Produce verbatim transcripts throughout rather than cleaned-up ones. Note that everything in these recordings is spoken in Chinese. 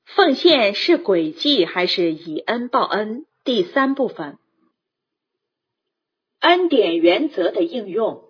奉献是诡计还是以恩报恩？第三部分，恩典原则的应用。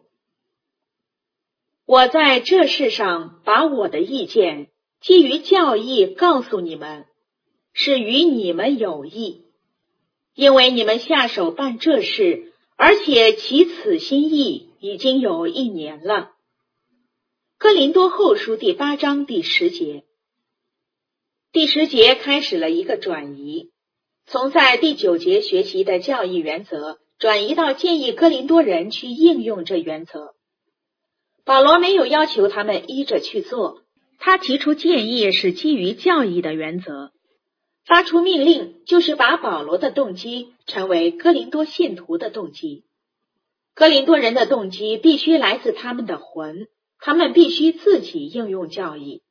我在这世上把我的意见基于教义告诉你们，是与你们有益，因为你们下手办这事，而且起此心意已经有一年了。哥林多后书第八章第十节。第十节开始了一个转移，从在第九节学习的教义原则转移到建议哥林多人去应用这原则。保罗没有要求他们依着去做，他提出建议是基于教义的原则，发出命令就是把保罗的动机成为哥林多信徒的动机。哥林多人的动机必须来自他们的魂，他们必须自己应用教义。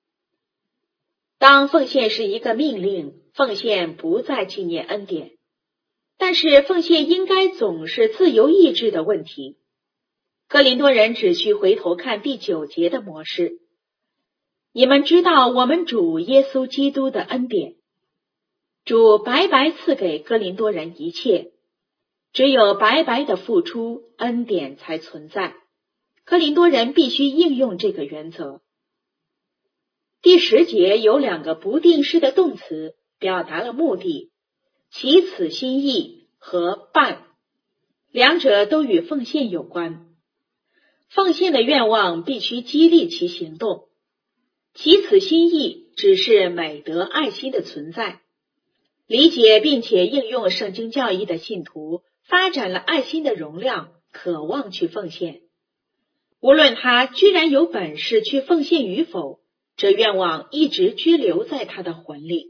当奉献是一个命令，奉献不再纪念恩典，但是奉献应该总是自由意志的问题。哥林多人只需回头看第九节的模式。你们知道我们主耶稣基督的恩典，主白白赐给哥林多人一切，只有白白的付出，恩典才存在。哥林多人必须应用这个原则。第十节有两个不定式的动词表达了目的，起此心意和办，两者都与奉献有关。奉献的愿望必须激励其行动，起此心意只是美德爱心的存在。理解并且应用圣经教义的信徒发展了爱心的容量，渴望去奉献。无论他居然有本事去奉献与否，这愿望一直居留在他的魂里。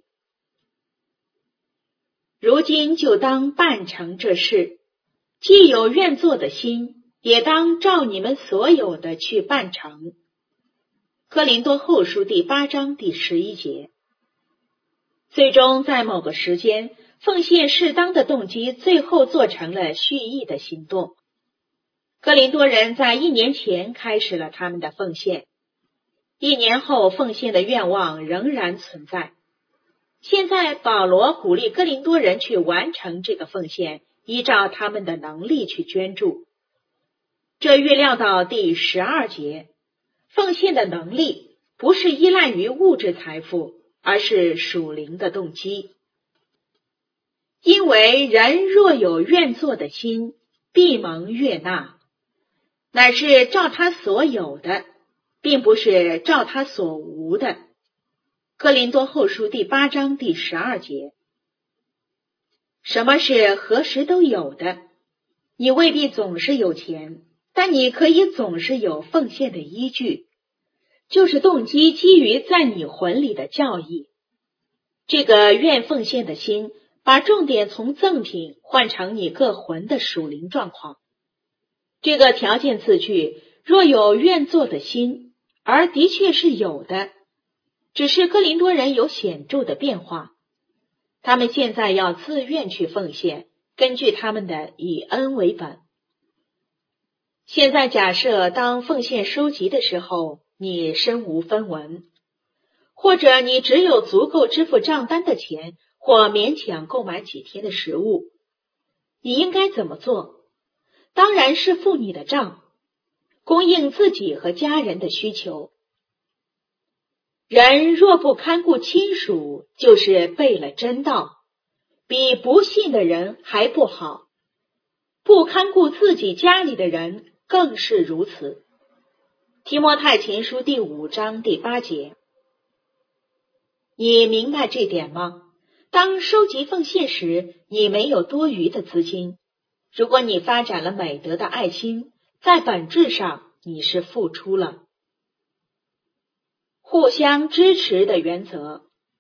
如今就当办成这事，既有愿做的心，也当照你们所有的去办成。哥林多后书第八章第十一节。最终在某个时间，奉献适当的动机最后做成了蓄意的行动。哥林多人在一年前开始了他们的奉献，一年后奉献的愿望仍然存在。现在保罗鼓励哥林多人去完成这个奉献，依照他们的能力去捐助。这预料到第十二节，奉献的能力不是依赖于物质财富，而是属灵的动机。因为人若有愿做的心，必蒙悦纳，乃是照他所有的，并不是照他所无的。哥林多后书第八章第十二节。什么是何时都有的？你未必总是有钱，但你可以总是有奉献的依据，就是动机基于在你魂里的教义。这个愿奉献的心，把重点从赠品换成你个魂的属灵状况。这个条件字句若有愿做的心，而的确是有的，只是哥林多人有显著的变化。他们现在要自愿去奉献，根据他们的以恩为本。现在假设当奉献收集的时候，你身无分文，或者你只有足够支付账单的钱，或勉强购买几天的食物，你应该怎么做？当然是付你的账，供应自己和家人的需求。人若不看顾亲属，就是背了真道，比不信的人还不好。不看顾自己家里的人更是如此。提摩太前书第五章第八节。你明白这点吗？当收集奉献时，你没有多余的资金。如果你发展了美德的爱心，在本质上你是付出了。互相支持的原则。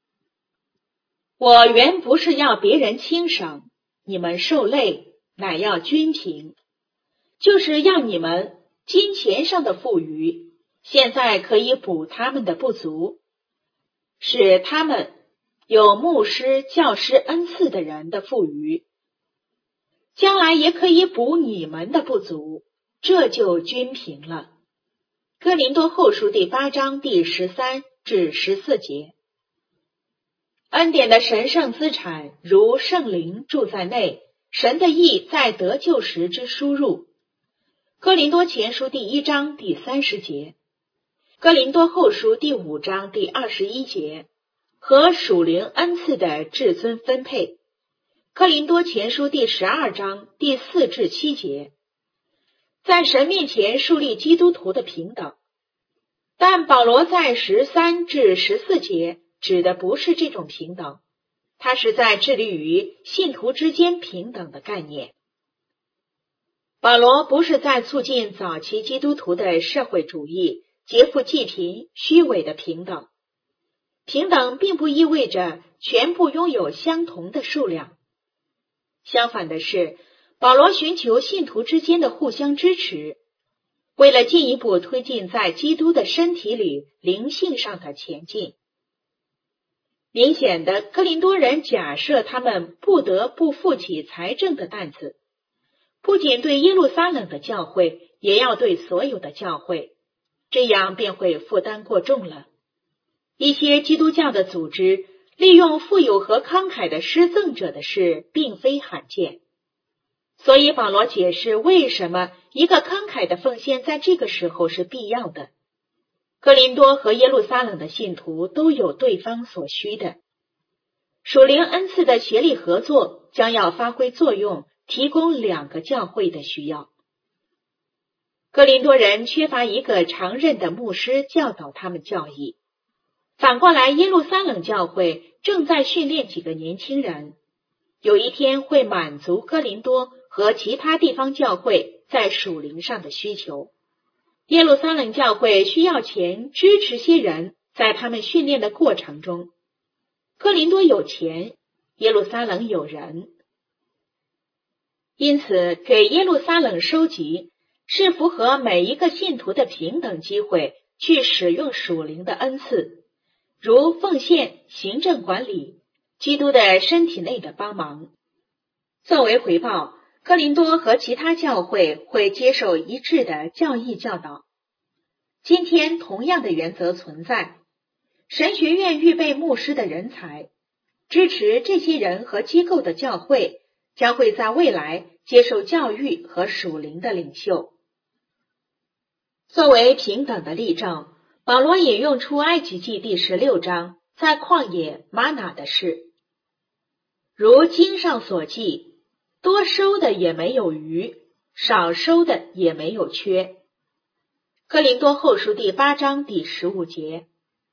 我原不是要别人轻省，你们受累，乃要均平，就是要你们金钱上的富余，现在可以补他们的不足，使他们有牧师、教师恩赐的人的富余，将来也可以补你们的不足，这就均平了。哥林多后书第八章第十三至十四节。 恩典的神圣资产如圣灵住在内，神的意在得救时之输入。哥林多前书第一章第三十节，哥林多后书第五章第二十一节，和属灵恩赐的至尊分配。哥林多前书第十二章第四至七节，在神面前树立基督徒的平等。但保罗在十三至十四节指的不是这种平等，他是在致力于信徒之间平等的概念。保罗不是在促进早期基督徒的社会主义、劫富济贫、虚伪的平等。平等并不意味着全部拥有相同的数量。相反的是，保罗寻求信徒之间的互相支持，为了进一步推进在基督的身体里灵性上的前进。明显的，哥林多人假设他们不得不负起财政的担子，不仅对耶路撒冷的教会，也要对所有的教会，这样便会负担过重了。一些基督教的组织利用富有和慷慨的施赠者的事并非罕见，所以保罗解释为什么一个慷慨的奉献在这个时候是必要的。哥林多和耶路撒冷的信徒都有对方所需的，属灵恩赐的协力合作将要发挥作用，提供两个教会的需要。哥林多人缺乏一个常任的牧师教导他们教义，反过来耶路撒冷教会正在训练几个年轻人，有一天会满足哥林多和其他地方教会在属灵上的需求。耶路撒冷教会需要钱支持些人在他们训练的过程中。哥林多有钱，耶路撒冷有人，因此给耶路撒冷收集是符合每一个信徒的平等机会去使用属灵的恩赐，如奉献、行政管理、基督的身体内的帮忙。作为回报，哥林多和其他教会会接受一致的教义教导。今天同样的原则存在，神学院预备牧师的人才，支持这些人和机构的教会将会在未来接受教育和属灵的领袖。作为平等的例证，保罗引用出埃及记第十六章在旷野玛拿的事，如经上所记，多收的也没有余，少收的也没有缺。哥林多后书第八章第十五节，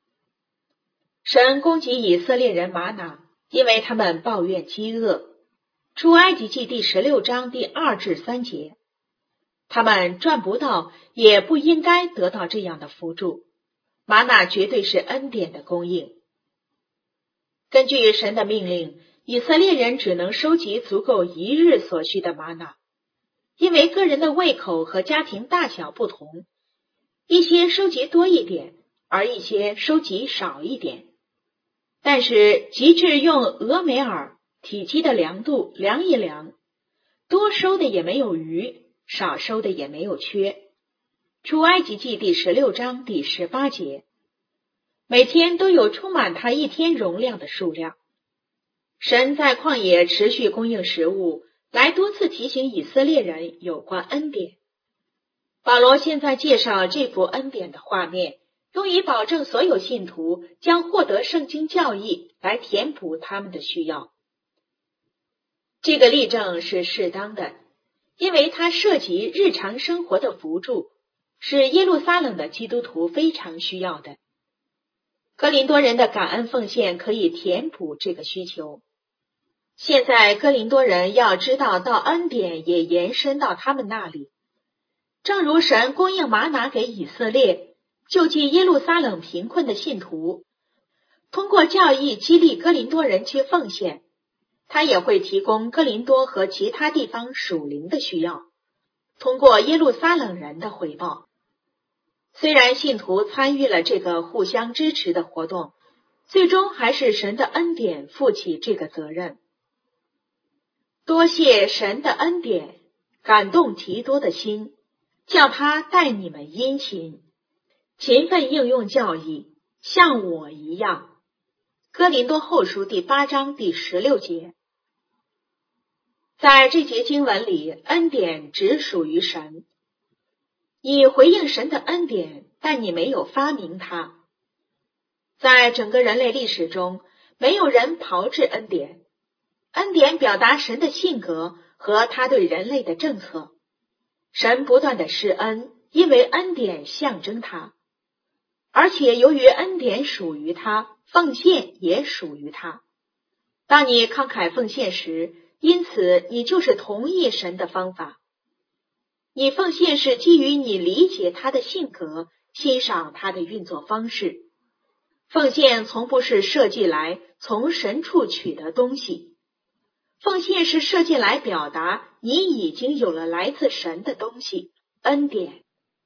神攻击以色列人玛拿，因为他们抱怨饥饿。出埃及记第十六章第二至三节，他们赚不到，也不应该得到这样的福助。玛拿绝对是恩典的供应。根据神的命令，以色列人只能收集足够一日所需的玛拿，因为个人的胃口和家庭大小不同，一些收集多一点，而一些收集少一点。但是极致用俄梅尔体积的量度量一量，多收的也没有余，少收的也没有缺。出埃及记第十六章第十八节，每天都有充满他一天容量的数量。神在旷野持续供应食物，来多次提醒以色列人有关恩典。保罗现在介绍这幅恩典的画面，用以保证所有信徒将获得圣经教义来填补他们的需要。这个例证是适当的，因为它涉及日常生活的扶助，是耶路撒冷的基督徒非常需要的。哥林多人的感恩奉献可以填补这个需求。现在哥林多人要知道到恩典也延伸到他们那里，正如神供应玛拿给以色列，救济耶路撒冷贫困的信徒，通过教义激励哥林多人去奉献，他也会提供哥林多和其他地方属灵的需要，通过耶路撒冷人的回报。虽然信徒参与了这个互相支持的活动，最终还是神的恩典负起这个责任。多谢神的恩典，感动提多的心，叫他待你们殷勤，勤奋应用教义，像我一样。 哥林多后书第八章第十六节。在这节经文里，恩典只属于神。你回应神的恩典，但你没有发明它。在整个人类历史中，没有人炮制恩典。恩典表达神的性格和他对人类的政策。神不断的施恩，因为恩典象征他。而且由于恩典属于他，奉献也属于他。当你慷慨奉献时，因此你就是同意神的方法。你奉献是基于你理解他的性格，欣赏他的运作方式。奉献从不是设计来从神处取得东西，奉献是设计来表达你已经有了来自神的东西，恩典。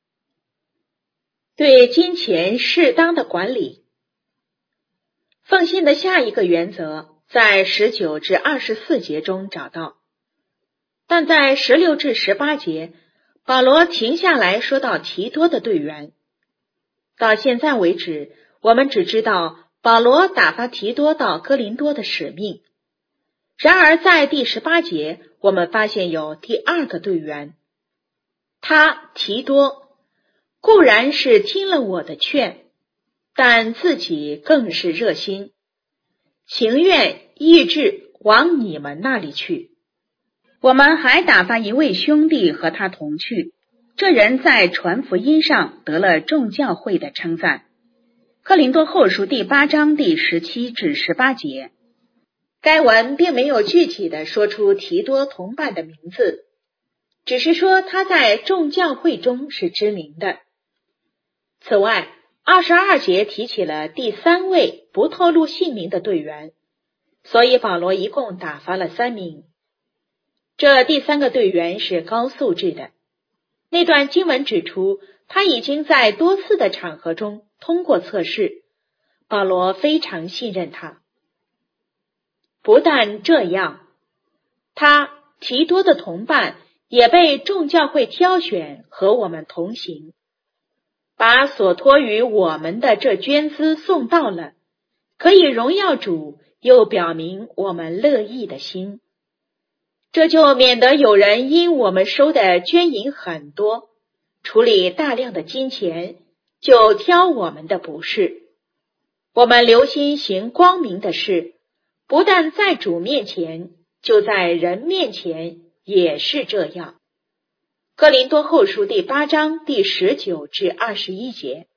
对金钱适当的管理。奉献的下一个原则在十九至二十四节中找到，但在十六至十八节，保罗停下来说到提多的队员。到现在为止，我们只知道保罗打发提多到哥林多的使命。然而在第十八节，我们发现有第二个队员。他提多固然是听了我的劝，但自己更是热心，情愿意志往你们那里去。我们还打发一位兄弟和他同去，这人在传福音上得了众教会的称赞。哥林多后书第八章第十七至十八节。该文并没有具体的说出提多同伴的名字，只是说他在众教会中是知名的。此外，二十二节提起了第三位不透露姓名的队员，所以保罗一共打发了三名。这第三个队员是高素质的。那段经文指出，他已经在多次的场合中通过测试，保罗非常信任他。不但这样，他提多的同伴也被众教会挑选和我们同行，把所托于我们的这捐资送到了，可以荣耀主，又表明我们乐意的心。这就免得有人因我们收的捐银很多，处理大量的金钱，就挑我们的不是。我们留心行光明的事，不但在主面前，就在人面前也是这样。哥林多后书第八章第十九至二十一节。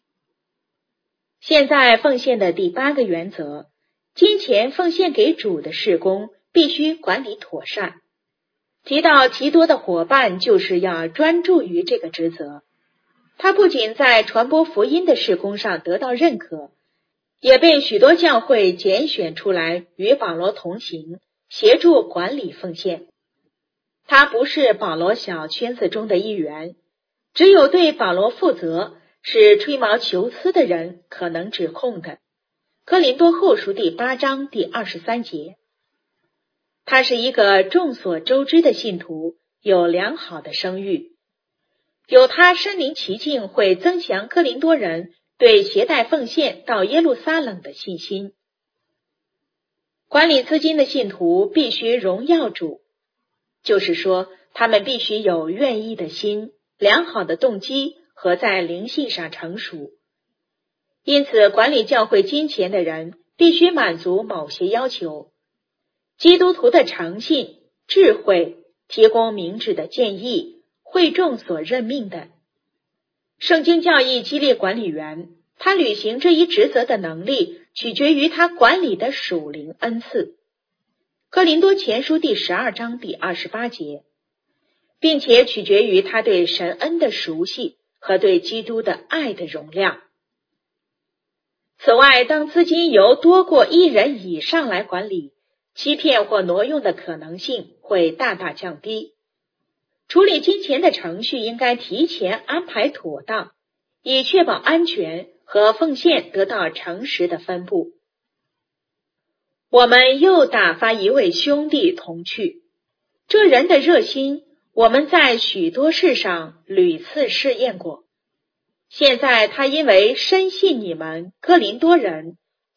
现在奉献的第八个原则，金钱奉献给主的事工必须管理妥善。提到提多的伙伴，就是要专注于这个职责。他不仅在传播福音的事工上得到认可，也被许多教会拣选出来与保罗同行，协助管理奉献。他不是保罗小圈子中的一员，只有对保罗负责是吹毛求疵的人可能指控的。哥林多后书第八章第二十三节。他是一个众所周知的信徒，有良好的声誉。有他身临其境，会增强哥林多人对携带奉献到耶路撒冷的信心。管理资金的信徒必须荣耀主，就是说他们必须有愿意的心、良好的动机和在灵性上成熟。因此，管理教会金钱的人必须满足某些要求：基督徒的诚信、智慧，提供明智的建议，会众所任命的。圣经教义激励管理员，他履行这一职责的能力取决于他管理的属灵恩赐。哥林多前书第十二章第二十八节，并且取决于他对神恩的熟悉和对基督的爱的容量。此外，当资金由多过一人以上来管理，欺骗或挪用的可能性会大大降低。处理金钱的程序应该提前安排妥当，以确保安全和奉献得到诚实的分布。我们又打发一位兄弟同去，这人的热心，我们在许多事上屡次试验过。现在他因为深信你们哥林多人，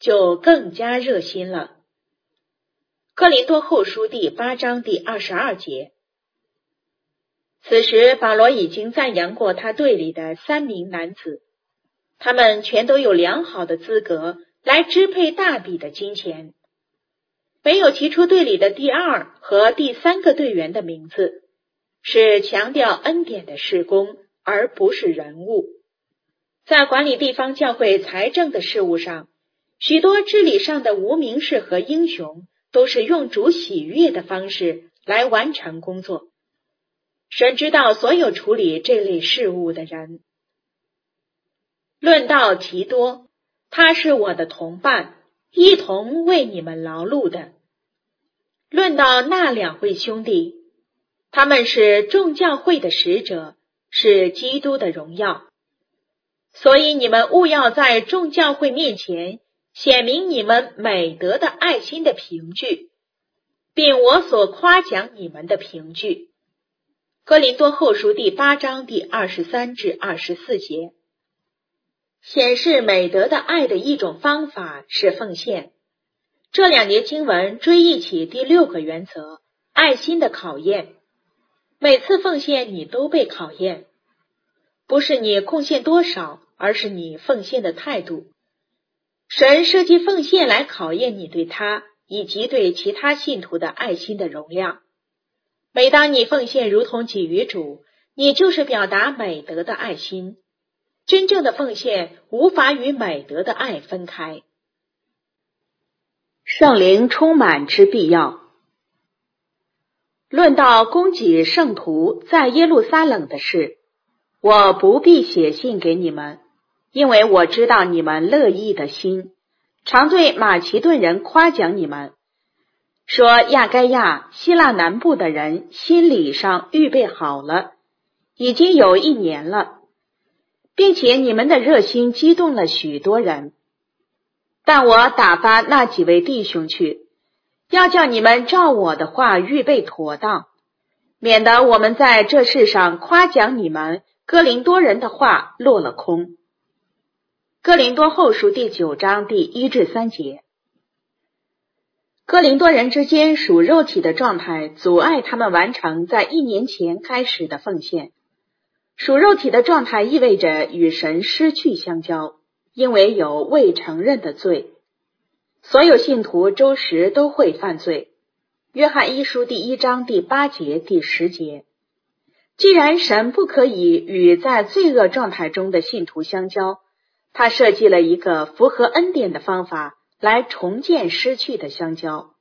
就更加热心了。哥林多后书第八章第二十二节。此时保罗已经赞扬过他队里的三名男子，他们全都有良好的资格来支配大笔的金钱，没有提出队里的第二和第三个队员的名字，是强调恩典的事工，而不是人物。在管理地方教会财政的事务上，许多治理上的无名氏和英雄都是用主喜悦的方式来完成工作。神知道所有处理这类事务的人。论到提多，他是我的同伴，一同为你们劳碌的。论到那两位兄弟，他们是众教会的使者，是基督的荣耀。所以你们务要在众教会面前显明你们美德的爱心的凭据，并我所夸奖你们的凭据。哥林多后书第八章第二十三至二十四节。显示美德的爱的一种方法是奉献。这两节经文追忆起第六个原则，爱心的考验。每次奉献你都被考验，不是你贡献多少，而是你奉献的态度。神设计奉献来考验你对他以及对其他信徒的爱心的容量。每当你奉献如同给予主，你就是表达美德的爱心。真正的奉献无法与美德的爱分开。圣灵充满之必要。论到供给圣徒在耶路撒冷的事，我不必写信给你们，因为我知道你们乐意的心，常对马其顿人夸奖你们，说亚该亚希腊南部的人心理上预备好了，已经有一年了，并且你们的热心激动了许多人。但我打发那几位弟兄去，要叫你们照我的话预备妥当，免得我们在这世上夸奖你们哥林多人的话落了空。哥林多后书第九章第一至三节。哥林多人之间属肉体的状态阻碍他们完成在一年前开始的奉献。属肉体的状态意味着与神失去相交，因为有未承认的罪。所有信徒周时都会犯罪。约翰一书第一章第八节第十节。既然神不可以与在罪恶状态中的信徒相交，他设计了一个符合恩典的方法来重建失去的相交。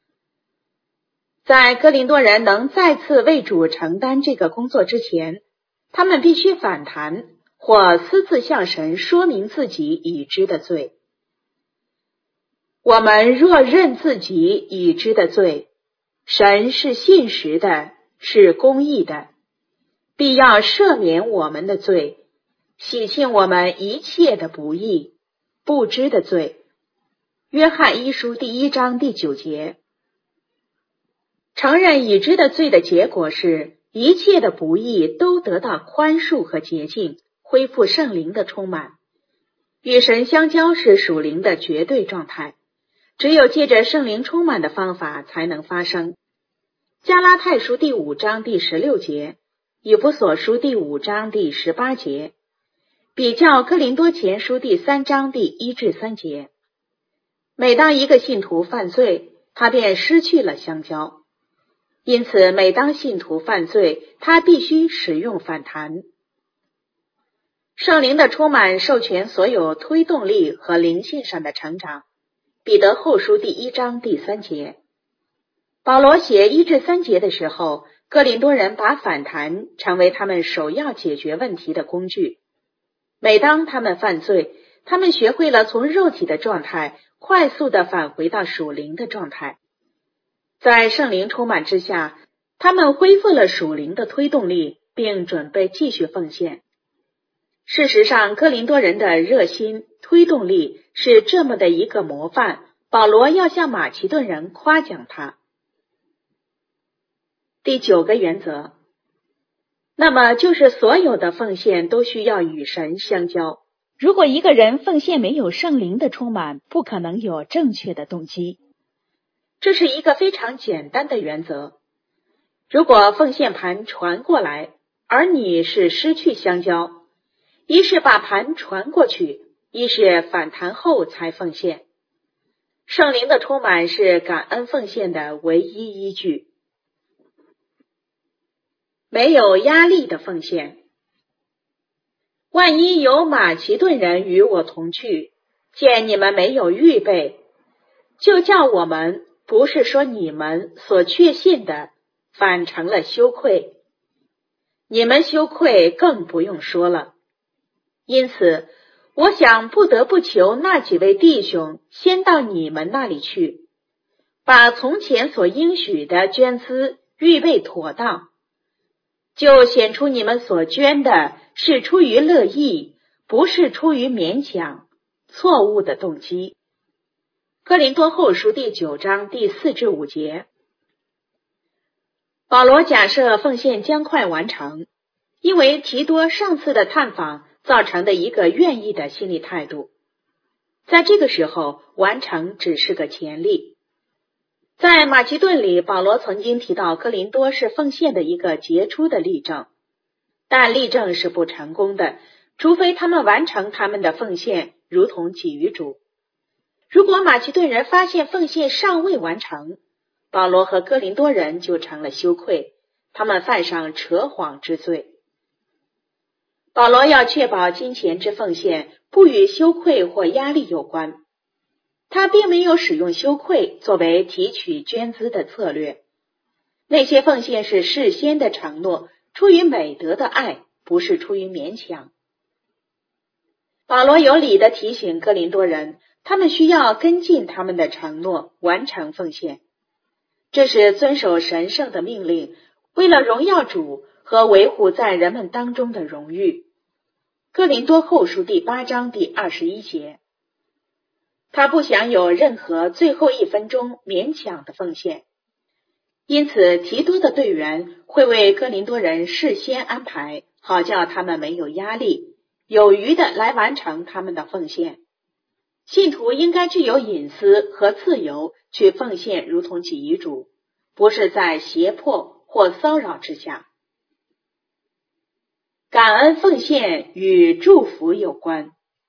在哥林多人能再次为主承担这个工作之前，他们必须反弹或私自向神说明自己已知的罪。我们若认自己已知的罪，神是信实的，是公义的，必要赦免我们的罪，洗净我们一切的不义、不知的罪。约翰一书第一章第九节。承认已知的罪的结果是一切的不义都得到宽恕和洁净，恢复圣灵的充满。与神相交是属灵的绝对状态，只有借着圣灵充满的方法才能发生。加拉太书第五章第十六节，以弗所书第五章第十八节，比较哥林多前书第三章第一至三节。每当一个信徒犯罪，他便失去了相交。因此每当信徒犯罪，他必须使用反弹。圣灵的充满授权所有推动力和灵性上的成长。彼得后书第一章第三节。保罗写一至三节的时候，哥林多人把反弹成为他们首要解决问题的工具。每当他们犯罪，他们学会了从肉体的状态快速地返回到属灵的状态。在圣灵充满之下，他们恢复了属灵的推动力，并准备继续奉献。事实上，哥林多人的热心推动力是这么的一个模范，保罗要向马其顿人夸奖他。第九个原则，那么就是所有的奉献都需要与神相交， 如果一个人奉献没有圣灵的充满，不可能有正确的动机。这是一个非常简单的原则。如果奉献盘传过来，而你是失去相交，一是把盘传过去，一是反弹后才奉献。圣灵的充满是感恩奉献的唯一依据。没有压力的奉献。万一有马其顿人与我同去，见你们没有预备，就叫我们，不是说你们所确信的，反成了羞愧。你们羞愧更不用说了。因此，我想不得不求那几位弟兄先到你们那里去，把从前所应许的捐资预备妥当，就显出你们所捐的是出于乐意，不是出于勉强、错误的动机。哥林多后书第九章第四至五节。保罗假设奉献将快完成，因为提多上次的探访造成的一个愿意的心理态度。在这个时候，完成只是个前例。在马其顿里，保罗曾经提到哥林多是奉献的一个杰出的例证，但例证是不成功的，除非他们完成他们的奉献，如同给予主。如果马其顿人发现奉献尚未完成，保罗和哥林多人就成了羞愧，他们犯上扯谎之罪。保罗要确保金钱之奉献不与羞愧或压力有关，他并没有使用羞愧作为提取捐资的策略。那些奉献是事先的承诺，出于美德的爱，不是出于勉强。保罗有理地提醒哥林多人，他们需要跟进他们的承诺，完成奉献。这是遵守神圣的命令，为了荣耀主和维护在人们当中的荣誉。哥林多后书第八章第二十一节。他不想有任何最后一分钟勉强的奉献，因此提多的队员会为哥林多人事先安排，好叫他们没有压力，有余的来完成他们的奉献。信徒应该具有隐私和自由去奉献，如同给予主，不是在胁迫或骚扰之下。感恩奉献与祝福有关。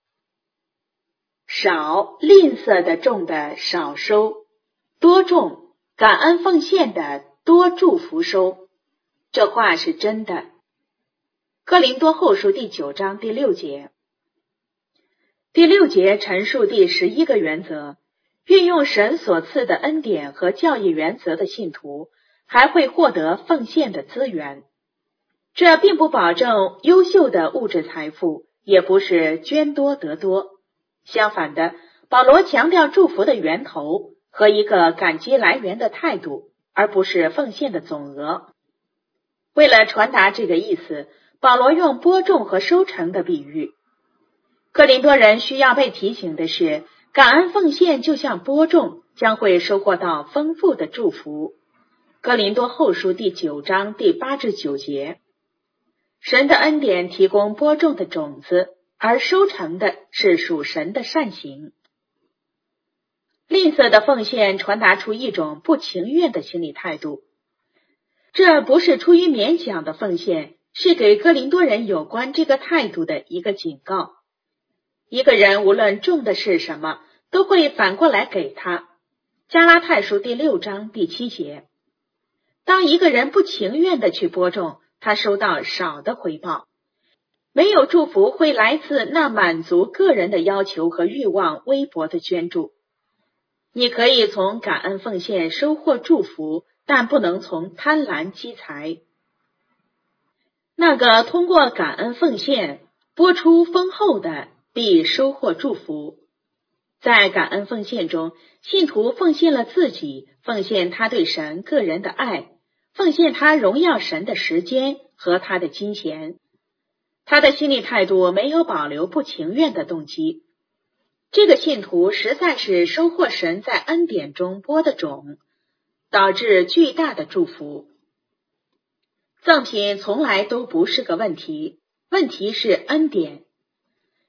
少吝啬的种的少收，多种感恩奉献的多祝福收，这话是真的。哥林多后书第九章第六节。第六节陈述第十一个原则，运用神所赐的恩典和教义原则的信徒还会获得奉献的资源。这并不保证优秀的物质财富，也不是捐多得多。相反的，保罗强调祝福的源头和一个感激来源的态度，而不是奉献的总额。为了传达这个意思，保罗用播种和收成的比喻。哥林多人需要被提醒的是，感恩奉献就像播种，将会收获到丰富的祝福。哥林多后书第九章第八至九节。神的恩典提供播种的种子，而收成的是属神的善行。吝啬的奉献传达出一种不情愿的心理态度，这不是出于勉强的奉献，是给哥林多人有关这个态度的一个警告。一个人无论种的是什么，都会反过来给他。加拉太书第六章第七节。当一个人不情愿的去播种，他收到少的回报。没有祝福会来自那满足个人的要求和欲望微薄的捐助。你可以从感恩奉献收获祝福，但不能从贪婪积财。那个通过感恩奉献播出丰厚的，必收获祝福。在感恩奉献中，信徒奉献了自己，奉献他对神个人的爱，奉献他荣耀神的时间和他的金钱。他的心理态度没有保留不情愿的动机。这个信徒实在是收获神在恩典中播的种，导致巨大的祝福。赠品从来都不是个问题，问题是恩典。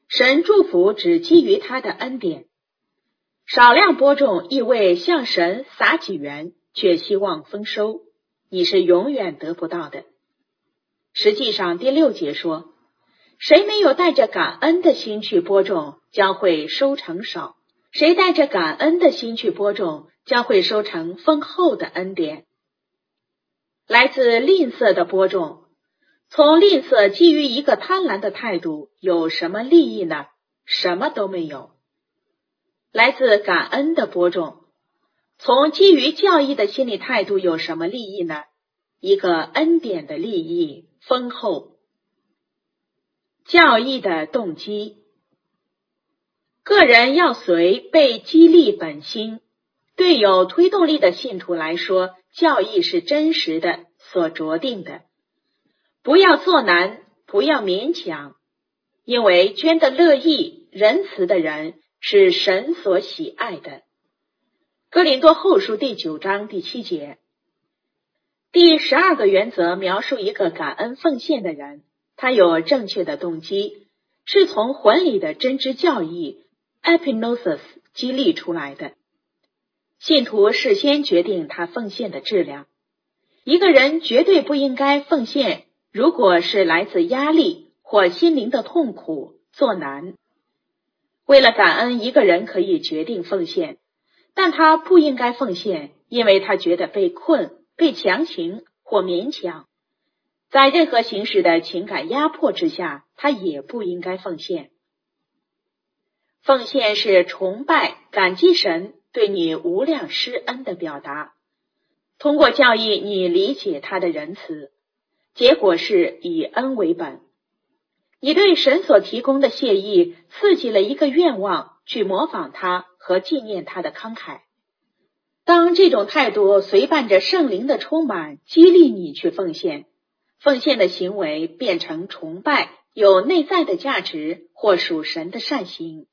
神祝福只基于他的恩典。少量播种意味向神撒几元，却希望丰收，你是永远得不到的。实际上第六节说，谁没有带着感恩的心去播种，将会收成少；谁带着感恩的心去播种，将会收成丰厚的恩典。来自吝啬的播种，从吝啬基于一个贪婪的态度，有什么利益呢？什么都没有。来自感恩的播种，从基于教义的心理态度有什么利益呢？一个恩典的利益，丰厚。教义的动机，个人要随被激励本心。对有推动力的信徒来说，教义是真实的，所酌定的。不要做难，不要勉强，因为捐得乐意、仁慈的人是神所喜爱的。哥林多后书第九章第七节。第十二个原则描述一个感恩奉献的人，他有正确的动机，是从魂里的真知教义 epignosis 激励出来的。信徒事先决定他奉献的质量。一个人绝对不应该奉献，如果是来自压力或心灵的痛苦、作难。为了感恩，一个人可以决定奉献，但他不应该奉献，因为他觉得被困、被强行或勉强。在任何形式的情感压迫之下，他也不应该奉献。奉献是崇拜、感激神对你无量施恩的表达。通过教义，你理解他的仁慈，结果是以恩为本。你对神所提供的谢意刺激了一个愿望，去模仿他和纪念他的慷慨。当这种态度随伴着圣灵的充满，激励你去奉献，奉献的行为变成崇拜，有内在的价值或属神的善行。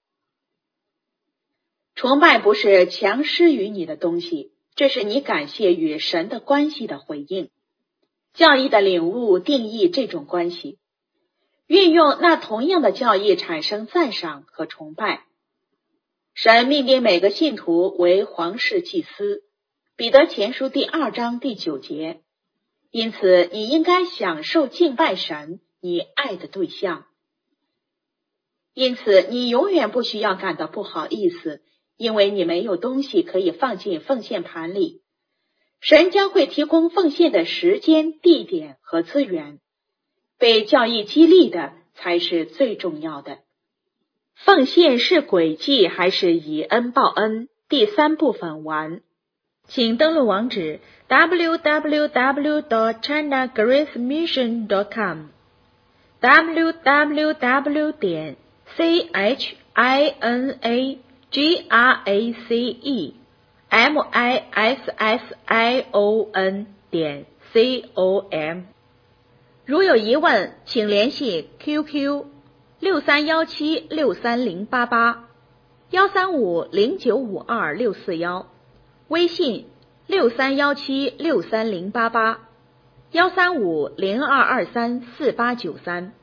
崇拜不是强施于你的东西，这是你感谢与神的关系的回应。教义的领悟定义这种关系，运用那同样的教义产生赞赏和崇拜。神命令每个信徒为皇室祭司，彼得前书第二章第九节。因此你应该享受敬拜神，你爱的对象。因此你永远不需要感到不好意思，因为你没有东西可以放进奉献盘里。神将会提供奉献的时间、地点和资源。被教义激励的才是最重要的。奉献是诡计还是以恩报恩？第三部分完。请登录网址 double-u double-u double-u dot china grace mission dot com double-u double-u double-u 点 c h i n a g r a c e m i s s i o n 点 c o m。如有疑问，请联系 Q Q 六三一七六三零八八幺三五零九五二六四幺，微信六三一七六三零八八幺三五零二二三四八九三。